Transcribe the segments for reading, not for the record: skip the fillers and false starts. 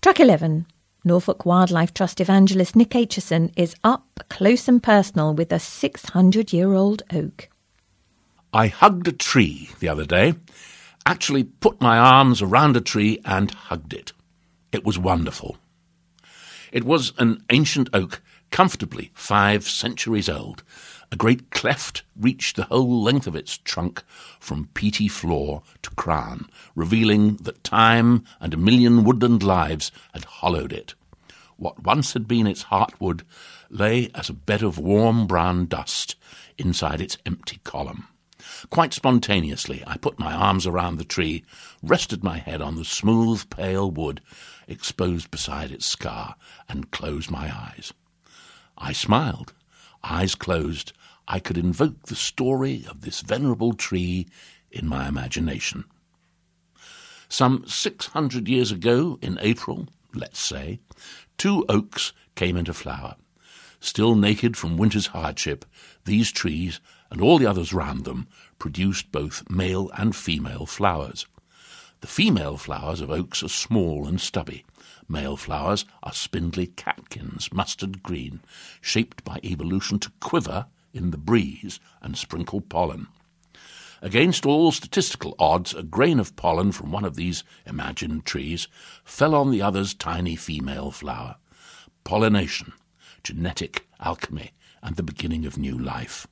Track 11. Norfolk Wildlife Trust evangelist Nick Aitchison is up close and personal with a 600-year-old oak. I hugged a tree the other day, actually put my arms around a tree and hugged it. It was wonderful. It was an ancient oak, comfortably 5 centuries old. A great cleft reached the whole length of its trunk from peaty floor to crown, revealing that time and a million woodland lives had hollowed it. What once had been its heartwood lay as a bed of warm brown dust inside its empty column. Quite spontaneously, I put my arms around the tree, rested my head on the smooth, pale wood exposed beside its scar, and closed my eyes. I smiled. Eyes closed, I could invoke the story of this venerable tree in my imagination. Some 600 years ago, in April, let's say, 2 oaks came into flower. Still naked from winter's hardship, these trees, and all the others round them, produced both male and female flowers. The female flowers of oaks are small and stubby. Male flowers are spindly catkins, mustard green, shaped by evolution to quiver in the breeze and sprinkle pollen. Against all statistical odds, a grain of pollen from one of these imagined trees fell on the other's tiny female flower. Pollination, genetic alchemy, and the beginning of new life.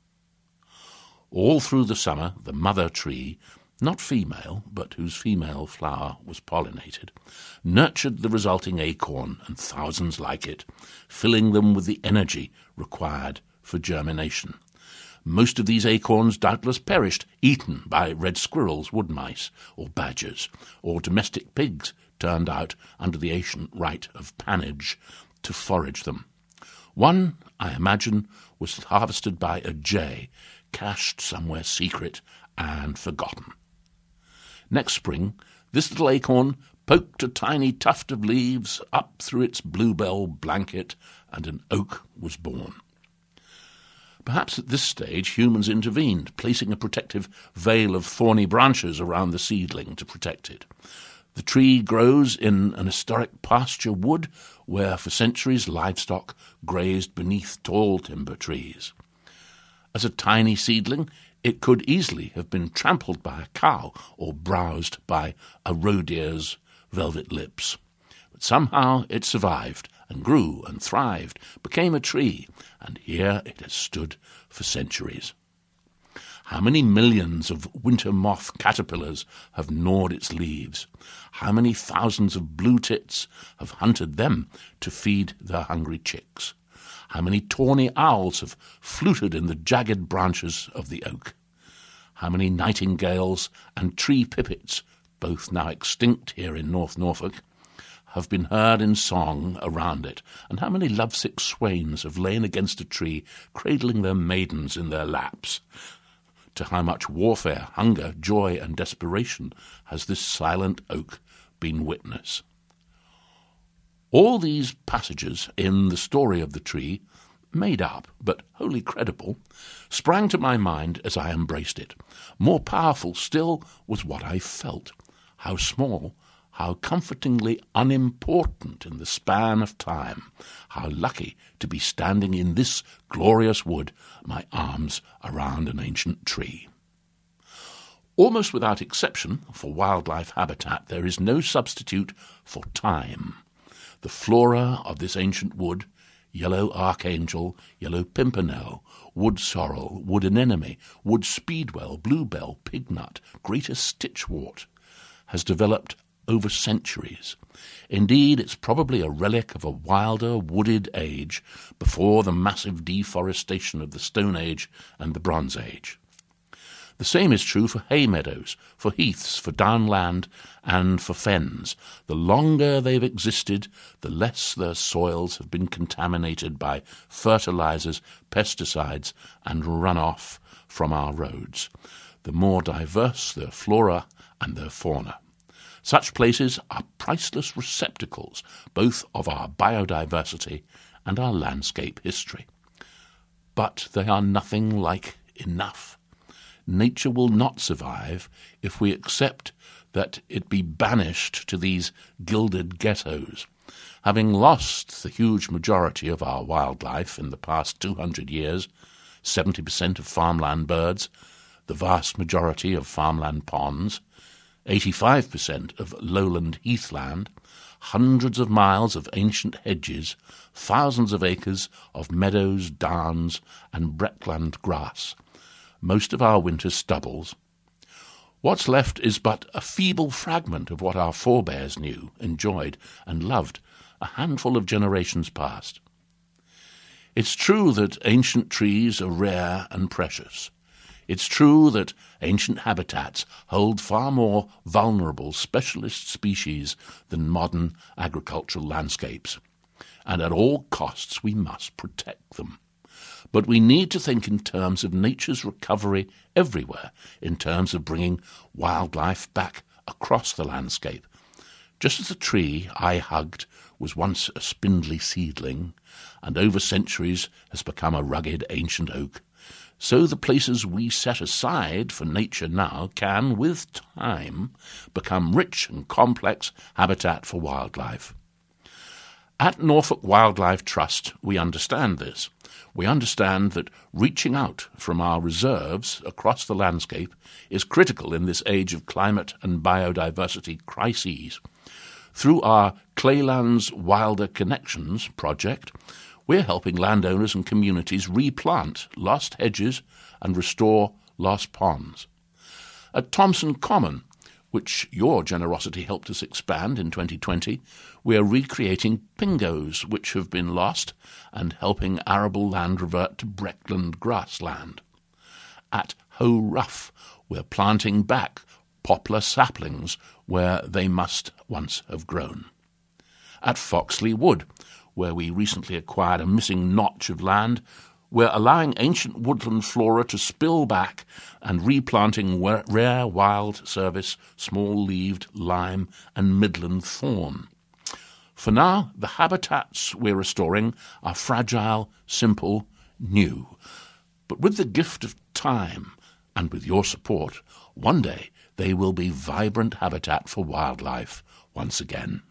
All through the summer, the mother tree, not female, but whose female flower was pollinated, nurtured the resulting acorn and thousands like it, filling them with the energy required for germination. Most of these acorns doubtless perished, eaten by red squirrels, wood mice, or badgers, or domestic pigs turned out under the ancient rite of pannage to forage them. One, I imagine, was harvested by a jay, cached somewhere secret and forgotten. Next spring, this little acorn poked a tiny tuft of leaves up through its bluebell blanket, and an oak was born. Perhaps at this stage humans intervened, placing a protective veil of thorny branches around the seedling to protect it. The tree grows in an historic pasture wood where for centuries livestock grazed beneath tall timber trees. As a tiny seedling, it could easily have been trampled by a cow or browsed by a roe deer's velvet lips. But somehow it survived and grew and thrived, became a tree, and here it has stood for centuries. How many millions of winter moth caterpillars have gnawed its leaves? How many thousands of blue tits have hunted them to feed their hungry chicks? How many tawny owls have fluted in the jagged branches of the oak? How many nightingales and tree pipits, both now extinct here in North Norfolk, have been heard in song around it, and how many lovesick swains have lain against a tree, cradling their maidens in their laps? To how much warfare, hunger, joy, and desperation has this silent oak been witness? All these passages in the story of the tree, made up but wholly credible, sprang to my mind as I embraced it. More powerful still was what I felt, how small, how comfortingly unimportant in the span of time, how lucky to be standing in this glorious wood, my arms around an ancient tree. Almost without exception, for wildlife habitat, there is no substitute for time. The flora of this ancient wood, yellow archangel, yellow pimpernel, wood sorrel, wood anemone, wood speedwell, bluebell, pignut, greater stitchwort, has developed over centuries. Indeed, it's probably a relic of a wilder, wooded age before the massive deforestation of the Stone Age and the Bronze Age. The same is true for hay meadows, for heaths, for downland, and for fens. The longer they've existed, the less their soils have been contaminated by fertilizers, pesticides, and runoff from our roads. The more diverse their flora and their fauna. Such places are priceless receptacles, both of our biodiversity and our landscape history. But they are nothing like enough. Nature will not survive if we accept that it be banished to these gilded ghettos. Having lost the huge majority of our wildlife in the past 200 years, 70% of farmland birds, the vast majority of farmland ponds, 85% of lowland heathland, hundreds of miles of ancient hedges, thousands of acres of meadows, downs, and breckland grass, most of our winter stubbles. What's left is but a feeble fragment of what our forebears knew, enjoyed, and loved a handful of generations past. It's true that ancient trees are rare and precious. It's true that ancient habitats hold far more vulnerable specialist species than modern agricultural landscapes, and at all costs we must protect them. But we need to think in terms of nature's recovery everywhere, in terms of bringing wildlife back across the landscape. Just as the tree I hugged was once a spindly seedling, and over centuries has become a rugged ancient oak, so the places we set aside for nature now can, with time, become rich and complex habitat for wildlife. At Norfolk Wildlife Trust, we understand this. We understand that reaching out from our reserves across the landscape is critical in this age of climate and biodiversity crises. Through our Claylands Wilder Connections project, we're helping landowners and communities replant lost hedges and restore lost ponds. At Thompson Common, which your generosity helped us expand in 2020, we are recreating pingos which have been lost and helping arable land revert to breckland grassland. At Ho Rough, we're planting back poplar saplings where they must once have grown. At Foxley Wood, where we recently acquired a missing notch of land, we're allowing ancient woodland flora to spill back and replanting rare wild service, small-leaved lime and midland thorn. For now, the habitats we're restoring are fragile, simple, new. But with the gift of time and with your support, one day they will be vibrant habitat for wildlife once again.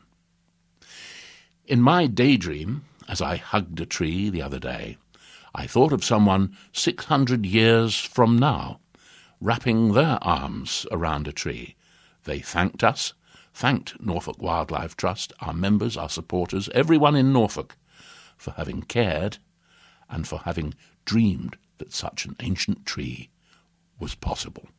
In my daydream, as I hugged a tree the other day, I thought of someone 600 years from now, wrapping their arms around a tree. They thanked us, thanked Norfolk Wildlife Trust, our members, our supporters, everyone in Norfolk, for having cared and for having dreamed that such an ancient tree was possible.